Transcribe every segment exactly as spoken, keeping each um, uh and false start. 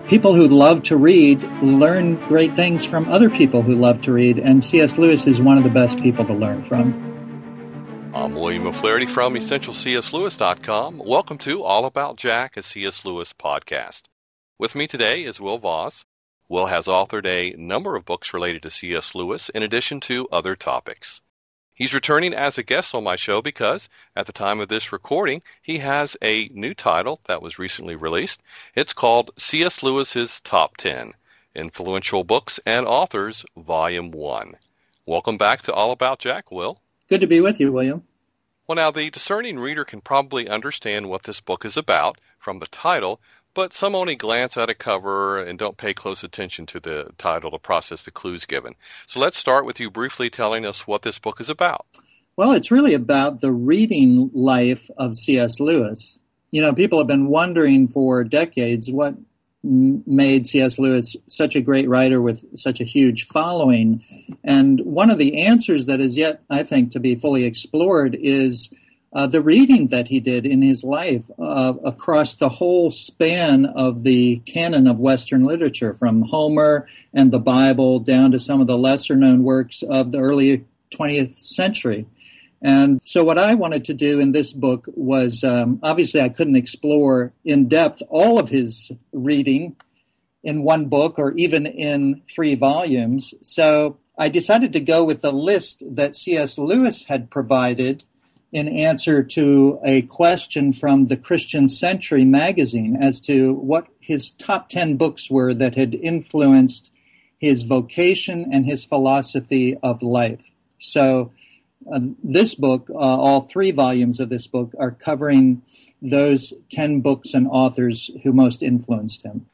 People who love to read learn great things from other people who love to read, and C S. Lewis is one of the best people to learn from. I'm William O'Flaherty from essential c s lewis dot com. Welcome to All About Jack, a C S. Lewis podcast. With me today is Will Voss. Will has authored a number of books related to C S. Lewis, in addition to other topics. He's returning as a guest on my show because, at the time of this recording, he has a new title that was recently released. It's called C S. Lewis's Top ten, Influential Books and Authors, Volume one. Welcome back to All About Jack, Will. Good to be with you, William. Well, now, the discerning reader can probably understand what this book is about from the title, but some only glance at a cover and don't pay close attention to the title to process the clues given. So let's start with you briefly telling us what this book is about. Well, it's really about the reading life of C S. Lewis. You know, people have been wondering for decades what made C S. Lewis such a great writer with such a huge following. And one of the answers that is yet, I think, to be fully explored is Uh, the reading that he did in his life uh, across the whole span of the canon of Western literature, from Homer and the Bible down to some of the lesser-known works of the early twentieth century. And so what I wanted to do in this book was, um, obviously I couldn't explore in depth all of his reading in one book or even in three volumes. So I decided to go with the list that C S. Lewis had provided in answer to a question from the Christian Century magazine as to what his top ten books were that had influenced his vocation and his philosophy of life. So uh, this book, uh, all three volumes of this book, are covering those ten books and authors who most influenced him.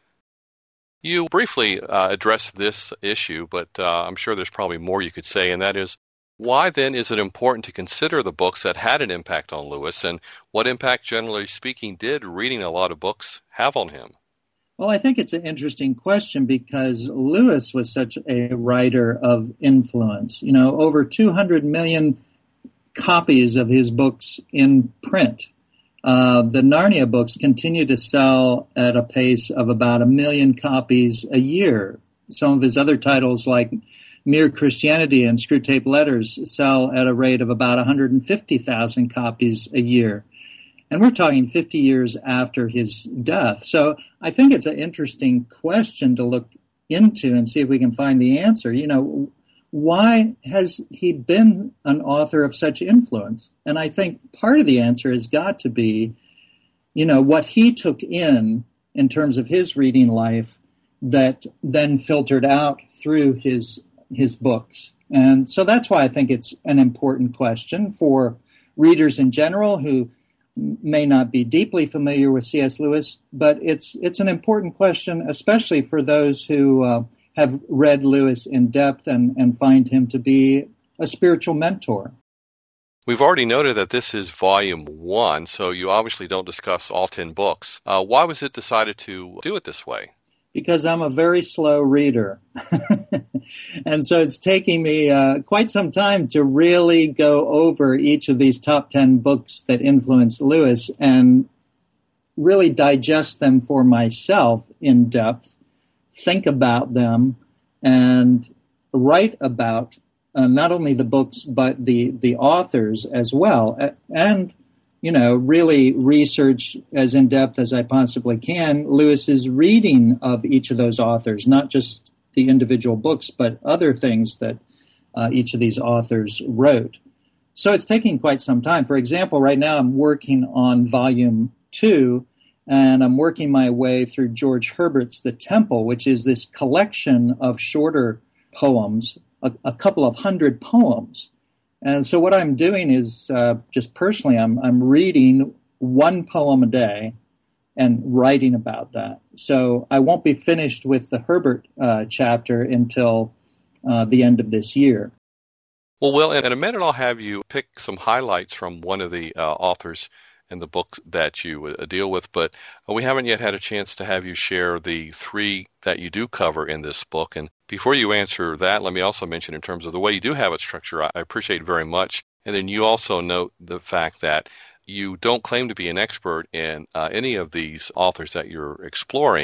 You briefly uh, addressed this issue, but uh, I'm sure there's probably more you could say, and that is, why then is it important to consider the books that had an impact on Lewis, and what impact, generally speaking, did reading a lot of books have on him? Well, I think it's an interesting question because Lewis was such a writer of influence. You know, over two hundred million copies of his books in print. Uh, the Narnia books continue to sell at a pace of about a million copies a year. Some of his other titles, like Mere Christianity and Screwtape Letters, sell at a rate of about one hundred fifty thousand copies a year. And we're talking fifty years after his death. So I think it's an interesting question to look into and see if we can find the answer. You know, why has he been an author of such influence? And I think part of the answer has got to be, you know, what he took in in terms of his reading life that then filtered out through his his books. And so that's why I think it's an important question for readers in general who may not be deeply familiar with C S. Lewis, but it's it's an important question, especially for those who uh, have read Lewis in depth and, and find him to be a spiritual mentor. We've already noted that this is volume one, so you obviously don't discuss all ten books. Uh, why was it decided to do it this way? Because I'm a very slow reader. And so it's taking me uh, quite some time to really go over each of these top ten books that influenced Lewis and really digest them for myself in depth, think about them, and write about uh, not only the books but the, the authors as well. And you know, really research as in-depth as I possibly can Lewis's reading of each of those authors, not just the individual books, but other things that uh, each of these authors wrote. So it's taking quite some time. For example, right now I'm working on volume two, and I'm working my way through George Herbert's The Temple, which is this collection of shorter poems, a, a couple of hundred poems. And so what I'm doing is, uh, just personally, I'm I'm reading one poem a day and writing about that. So I won't be finished with the Herbert uh, chapter until uh, the end of this year. Well, Will, in a minute I'll have you pick some highlights from one of the uh, authors in the book that you uh, deal with, but we haven't yet had a chance to have you share the three that you do cover in this book. And before you answer that, let me also mention in terms of the way you do have it structured, I appreciate it very much. And then you also note the fact that you don't claim to be an expert in uh, any of these authors that you're exploring,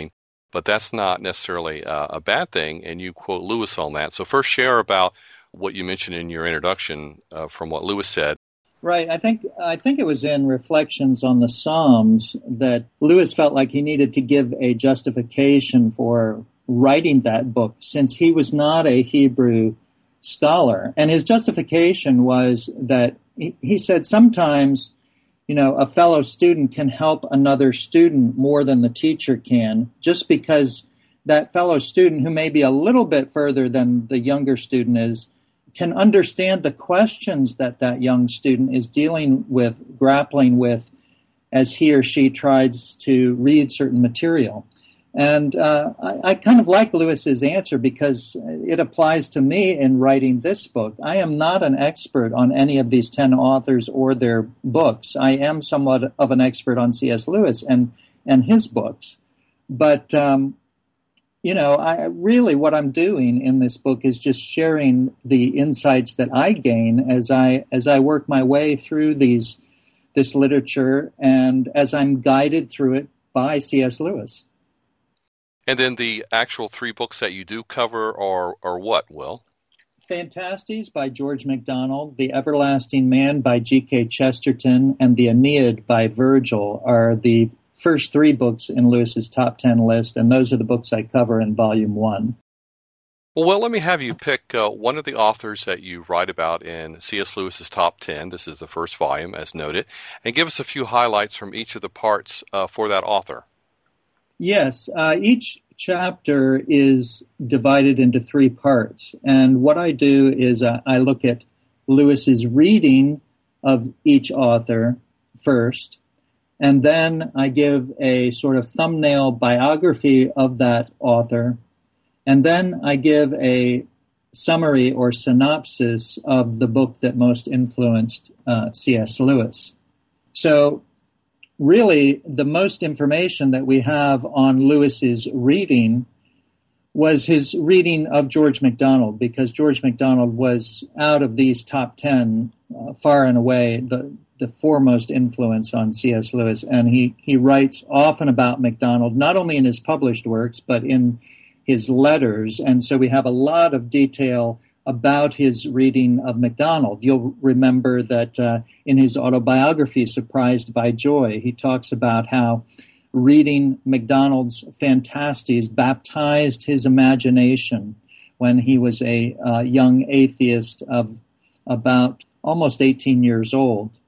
but that's not necessarily a, a bad thing, and you quote Lewis on that. So first share about what you mentioned in your introduction uh, from what Lewis said. Right. I think I think it was in Reflections on the Psalms that Lewis felt like he needed to give a justification for writing that book, since he was not a Hebrew scholar. And his justification was that he, he said sometimes, you know, a fellow student can help another student more than the teacher can, just because that fellow student, who may be a little bit further than the younger student is, can understand the questions that that young student is dealing with, grappling with, as he or she tries to read certain material. And uh, I, I kind of like Lewis's answer because it applies to me in writing this book. I am not an expert on any of these ten authors or their books. I am somewhat of an expert on C S. Lewis and, and his books. But um, You know, I really what I'm doing in this book is just sharing the insights that I gain as I as I work my way through these this literature and as I'm guided through it by C S. Lewis. And then the actual three books that you do cover are are what, Will? Phantastes by George MacDonald, The Everlasting Man by G K Chesterton, and The Aeneid by Virgil are the first three books in Lewis's top ten list, and those are the books I cover in volume one. Well, well let me have you pick uh, one of the authors that you write about in C S. Lewis's top ten. This is the first volume, as noted, and give us a few highlights from each of the parts uh, for that author. Yes, uh, each chapter is divided into three parts, and what I do is uh, I look at Lewis's reading of each author first, and then I give a sort of thumbnail biography of that author. And then I give a summary or synopsis of the book that most influenced uh, C S. Lewis. So really, the most information that we have on Lewis's reading was his reading of George MacDonald, because George MacDonald was, out of these top ten, uh, far and away the the foremost influence on C S. Lewis. And he, he writes often about MacDonald, not only in his published works, but in his letters. And so we have a lot of detail about his reading of MacDonald. You'll remember that uh, in his autobiography, Surprised by Joy, he talks about how reading MacDonald's Phantastes baptized his imagination when he was a uh, young atheist of about almost eighteen years old.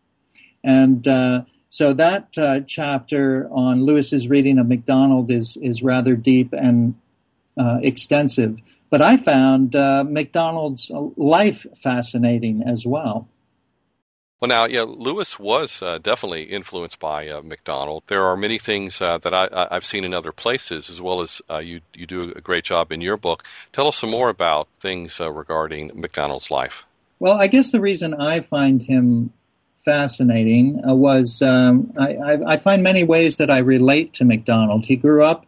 And uh, so that uh, chapter on Lewis's reading of MacDonald is is rather deep and uh, extensive. But I found uh, MacDonald's life fascinating as well. Well, now, yeah, Lewis was uh, definitely influenced by uh, MacDonald. There are many things uh, that I, I've seen in other places, as well as uh, you, you do a great job in your book. Tell us some more about things uh, regarding MacDonald's life. Well, I guess the reason I find him fascinating uh, was um, I, I, I find many ways that I relate to MacDonald. He grew up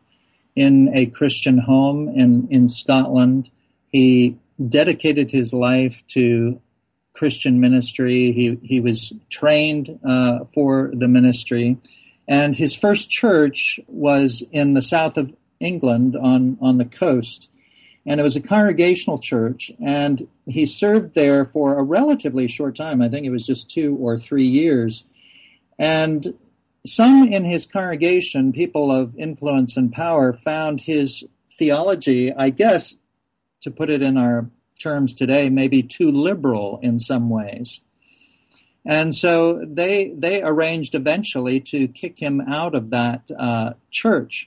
in a Christian home in, in Scotland. He dedicated his life to Christian ministry. He he was trained uh, for the ministry, and his first church was in the south of England on, on the coast, and it was a congregational church, and he served there for a relatively short time. I think it was just two or three years, and some in his congregation, people of influence and power, found his theology, I guess, to put it in our terms today, maybe too liberal in some ways. And so they they arranged eventually to kick him out of that uh, church.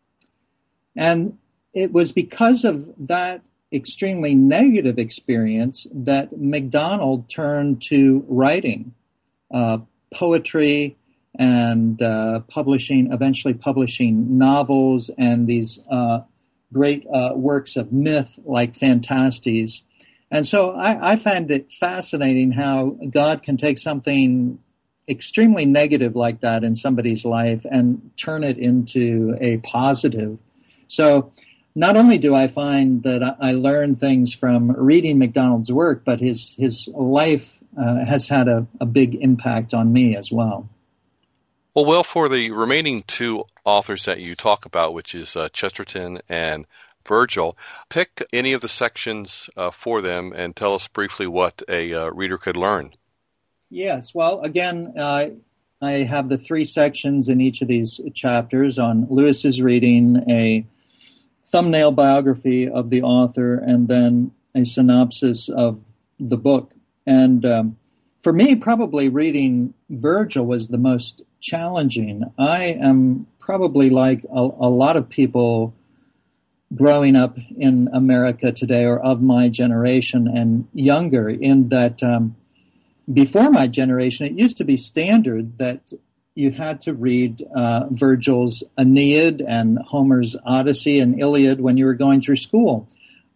And it was because of that extremely negative experience that MacDonald turned to writing, uh, poetry, and uh, publishing, eventually publishing novels and these uh, great uh, works of myth like Phantastes. And so I, I find it fascinating how God can take something extremely negative like that in somebody's life and turn it into a positive. So not only do I find that I learn things from reading MacDonald's work, but his, his life uh, has had a, a big impact on me as well. Well, Will, for the remaining two authors that you talk about, which is uh, Chesterton and Virgil, pick any of the sections uh, for them and tell us briefly what a uh, reader could learn. Yes, well, again, uh, I have the three sections in each of these chapters. On Lewis's reading, a thumbnail biography of the author, and then a synopsis of the book. And um, for me, probably reading Virgil was the most challenging. I am probably like a, a lot of people growing up in America today, or of my generation and younger, in that um, before my generation, it used to be standard that you had to read uh, Virgil's Aeneid and Homer's Odyssey and Iliad when you were going through school.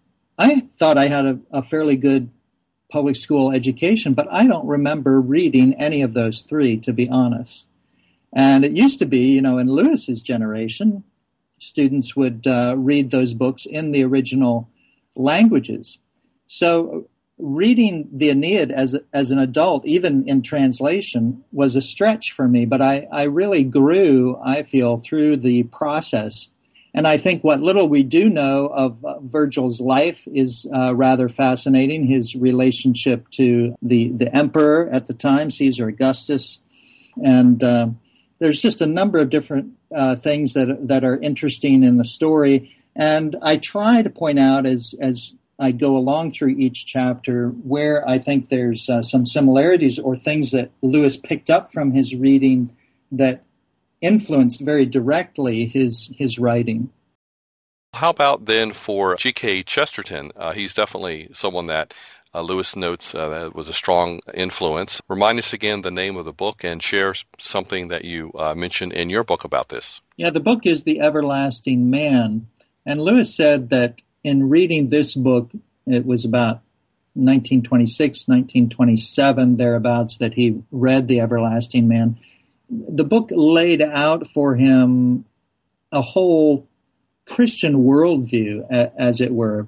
I thought I had a, a fairly good public school education, but I don't remember reading any of those three, to be honest. And it used to be, you know, in Lewis's generation, students would uh, read those books in the original languages. So reading the Aeneid as as an adult, even in translation, was a stretch for me. But I, I really grew, I feel, through the process. And I think what little we do know of uh, Virgil's life is uh, rather fascinating. His relationship to the, the emperor at the time, Caesar Augustus. And uh, there's just a number of different uh, things that that are interesting in the story. And I try to point out as as I go along through each chapter where I think there's uh, some similarities or things that Lewis picked up from his reading that influenced very directly his his writing. How about then for G K Chesterton? Uh, he's definitely someone that uh, Lewis notes uh, that was a strong influence. Remind us again the name of the book and share something that you uh, mentioned in your book about this. Yeah, the book is The Everlasting Man. And Lewis said that in reading this book, it was about nineteen twenty-six, nineteen twenty-seven, thereabouts, that he read The Everlasting Man. The book laid out for him a whole Christian worldview, as it were,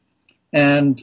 and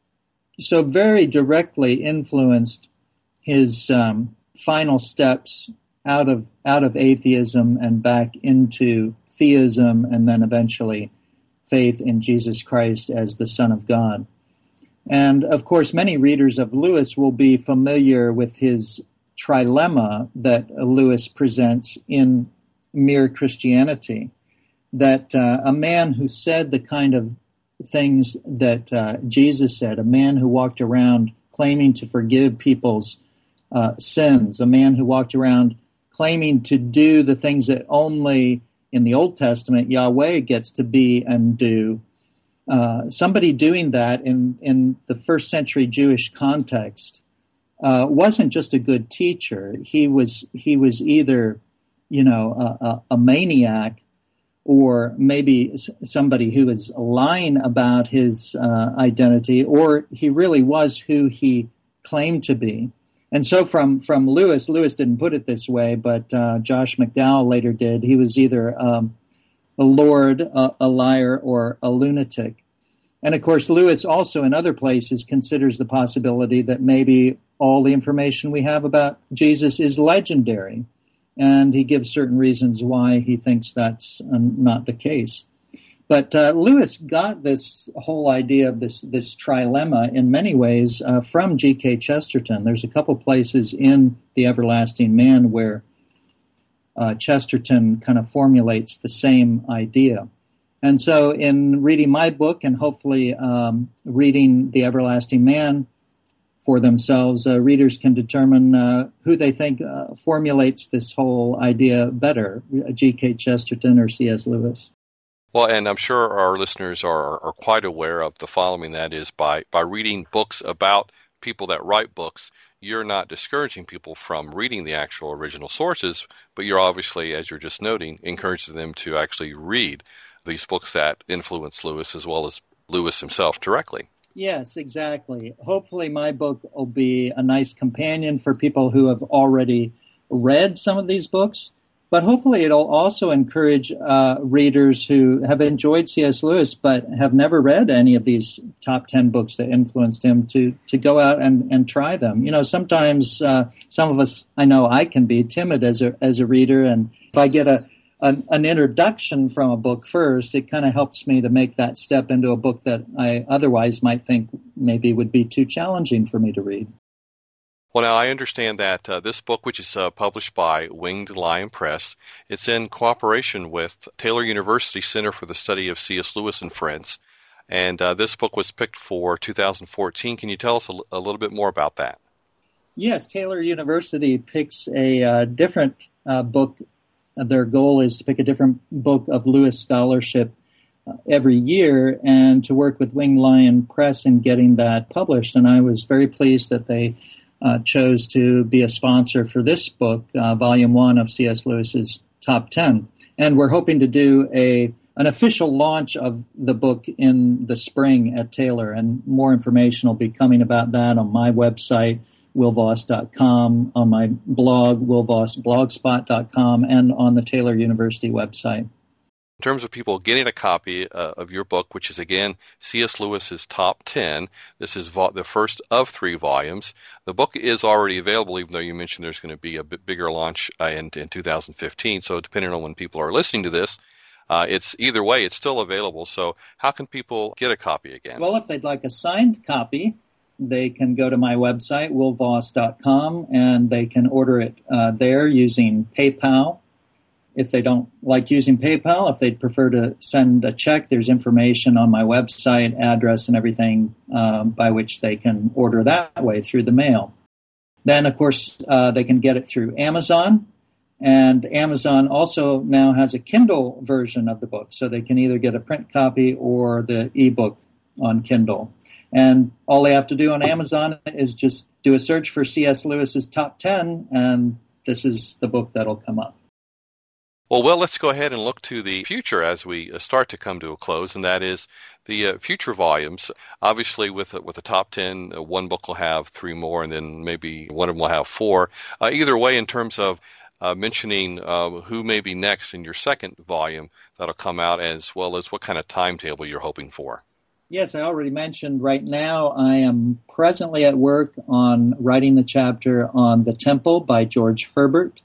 so very directly influenced his um, final steps out of out of atheism and back into theism, and then eventually faith in Jesus Christ as the Son of God. And of course, many readers of Lewis will be familiar with his trilemma that Lewis presents in Mere Christianity, that uh, a man who said the kind of things that uh, Jesus said, a man who walked around claiming to forgive people's uh, sins, a man who walked around claiming to do the things that only in the Old Testament Yahweh gets to be and do. Uh, somebody doing that in, in the first century Jewish context uh, wasn't just a good teacher. He was he was either, you know, a, a, a maniac, or maybe somebody who is lying about his uh, identity, or he really was who he claimed to be. And so from, from Lewis, Lewis didn't put it this way, but uh, Josh McDowell later did. He was either um, a lord, a, a liar, or a lunatic. And of course, Lewis also in other places considers the possibility that maybe all the information we have about Jesus is legendary. And he gives certain reasons why he thinks that's um, not the case. But uh, Lewis got this whole idea of this this trilemma in many ways uh, from G K Chesterton. There's a couple places in The Everlasting Man where uh, Chesterton kind of formulates the same idea. And so in reading my book and hopefully um, reading The Everlasting Man for themselves, uh, readers can determine uh, who they think uh, formulates this whole idea better, G K Chesterton or C S Lewis. Well, and I'm sure our listeners are, are quite aware of the following, that is, by, by reading books about people that write books, you're not discouraging people from reading the actual original sources, but you're obviously, as you're just noting, encouraging them to actually read these books that influence Lewis as well as Lewis himself directly. Yes, exactly. Hopefully my book will be a nice companion for people who have already read some of these books. But hopefully it'll also encourage uh, readers who have enjoyed C S. Lewis but have never read any of these top ten books that influenced him to to go out and, and try them. You know, sometimes uh, some of us, I know I can be timid as a as a reader, and if I get a an, an introduction from a book first, it kind of helps me to make that step into a book that I otherwise might think maybe would be too challenging for me to read. Well, now, I understand that uh, this book, which is uh, published by Winged Lion Press, it's in cooperation with Taylor University Center for the Study of C S. Lewis and Friends, and uh, this book was picked for two thousand fourteen. Can you tell us a, l- a little bit more about that? Yes, Taylor University picks a uh, different uh, book. Their goal is to pick a different book of Lewis scholarship uh, every year, and to work with Winged Lion Press in getting that published, and I was very pleased that they Uh, chose to be a sponsor for this book, uh, Volume One of C S. Lewis's Top Ten, and we're hoping to do a an official launch of the book in the spring at Taylor, and more information will be coming about that on my website, will voss dot com, on my blog, will voss blogspot dot com, and on the Taylor University website. In terms of people getting a copy uh, of your book, which is, again, C S. Lewis's Top ten, this is vo- the first of three volumes. The book is already available, even though you mentioned there's going to be a bit bigger launch uh, in, in two thousand fifteen. So depending on when people are listening to this, uh, it's either way, it's still available. So how can people get a copy again? Well, if they'd like a signed copy, they can go to my website, will voss dot com, and they can order it uh, there using PayPal. If they don't like using PayPal, if they'd prefer to send a check, there's information on my website, address, and everything um, by which they can order that way through the mail. Then, of course, uh, they can get it through Amazon, and Amazon also now has a Kindle version of the book, so they can either get a print copy or the ebook on Kindle. And all they have to do on Amazon is just do a search for C S. Lewis's Top ten, and this is the book that'll come up. Well, well, let's go ahead and look to the future as we start to come to a close, and that is the uh, future volumes. Obviously, with with the top ten, uh, one book will have three more, and then maybe one of them will have four. Uh, either way, in terms of uh, mentioning uh, who may be next in your second volume that'll come out, as well as what kind of timetable you're hoping for. Yes, I already mentioned right now I am presently at work on writing the chapter on The Temple by George Herbert,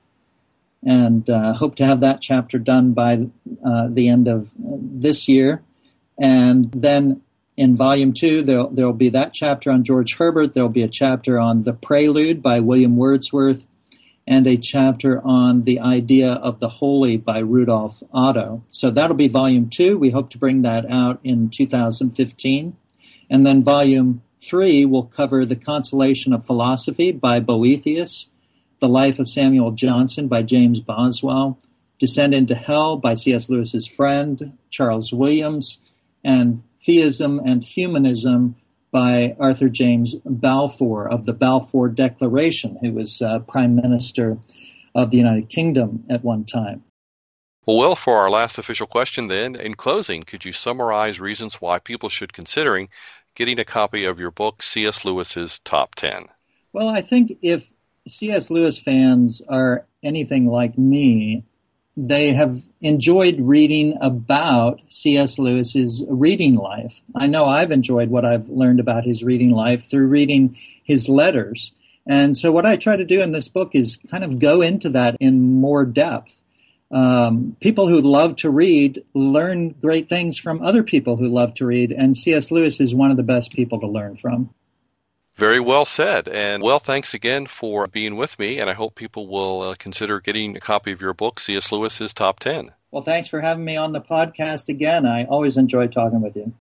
and uh, hope to have that chapter done by uh, the end of this year. And then in Volume two, there'll, there'll be that chapter on George Herbert. There'll be a chapter on The Prelude by William Wordsworth, and a chapter on The Idea of the Holy by Rudolf Otto. So that'll be Volume two. We hope to bring that out in two thousand fifteen. And then Volume three will cover The Consolation of Philosophy by Boethius, The Life of Samuel Johnson by James Boswell, Descent into Hell by C S. Lewis's friend, Charles Williams, and Theism and Humanism by Arthur James Balfour of the Balfour Declaration, who was uh, Prime Minister of the United Kingdom at one time. Well, Will, for our last official question then, in closing, could you summarize reasons why people should considering getting a copy of your book, C S. Lewis's Top ten? Well, I think if C S. Lewis fans are anything like me, they have enjoyed reading about C S. Lewis's reading life. I know I've enjoyed what I've learned about his reading life through reading his letters. And so what I try to do in this book is kind of go into that in more depth. Um, people who love to read learn great things from other people who love to read, and C S. Lewis is one of the best people to learn from. Very well said. And, well, thanks again for being with me, and I hope people will uh, consider getting a copy of your book, C S. Lewis's Top ten. Well, thanks for having me on the podcast again. I always enjoy talking with you.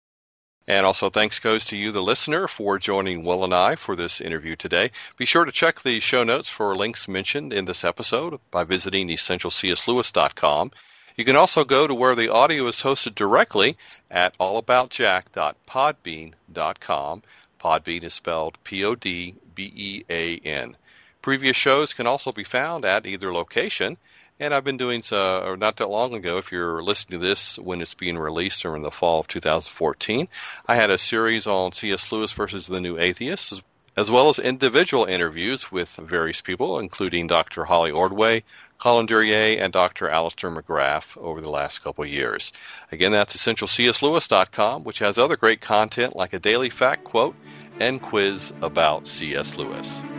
And also thanks goes to you, the listener, for joining Will and I for this interview today. Be sure to check the show notes for links mentioned in this episode by visiting essential c s lewis dot com. You can also go to where the audio is hosted directly at all about jack dot podbean dot com. Podbean is spelled P O D B E A N. Previous shows can also be found at either location, and I've been doing so or not that long ago. If you're listening to this when it's being released or in the fall of two thousand fourteen, I had a series on C S. Lewis versus the New Atheists, as, as well as individual interviews with various people, including Doctor Holly Ordway, Colin Duryea, and Doctor Alistair McGrath over the last couple of years. Again, that's essential c s lewis dot com, which has other great content like a daily fact quote and quiz about C S. Lewis.